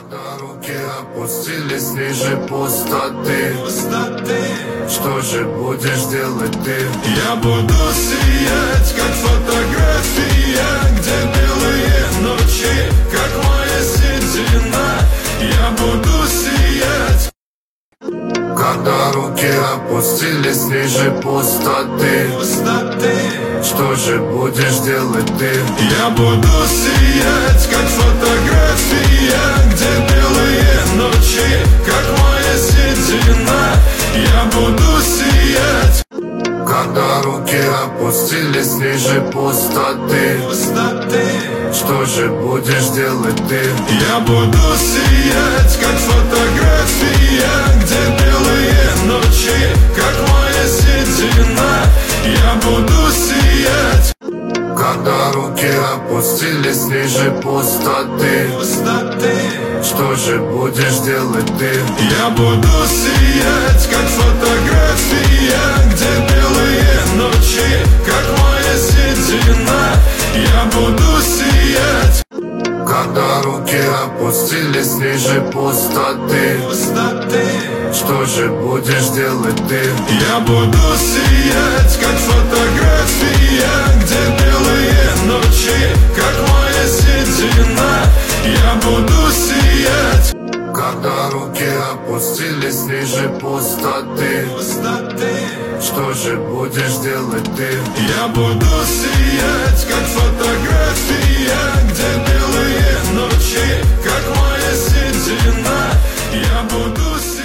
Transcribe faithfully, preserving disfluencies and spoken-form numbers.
Когда руки опустились ниже пустоты, пустоты, что же будешь делать ты? Я буду сиять, как фотография, где белые ночи, как моя седина. Я буду сиять. Когда руки опустились ниже пустоты, пустоты, что же будешь делать ты? Я буду сиять, как фотография, где белые ночи, как моя седина. Я буду сиять. Когда руки опустились ниже пустоты, пустоты, что же будешь делать ты? Я буду сиять, как фотография, где белые ночи, как моя седина. Я буду сиять. Когда руки опустились ниже пустоты, пустоты, что же будешь делать ты? Я буду сиять, как фотография, где белые ночи, как моя седина. Я буду сиять. Когда руки опустились ниже пустоты, пустоты, что же будешь делать ты? Я буду сиять, как фотография, где белые ночи, как моя седина. Я буду сиять. Когда руки опустились ниже пустоты, пустоты, что же будешь делать ты? Я буду сиять, как фотография, где белые ночи, как моя седина. Я буду сиять.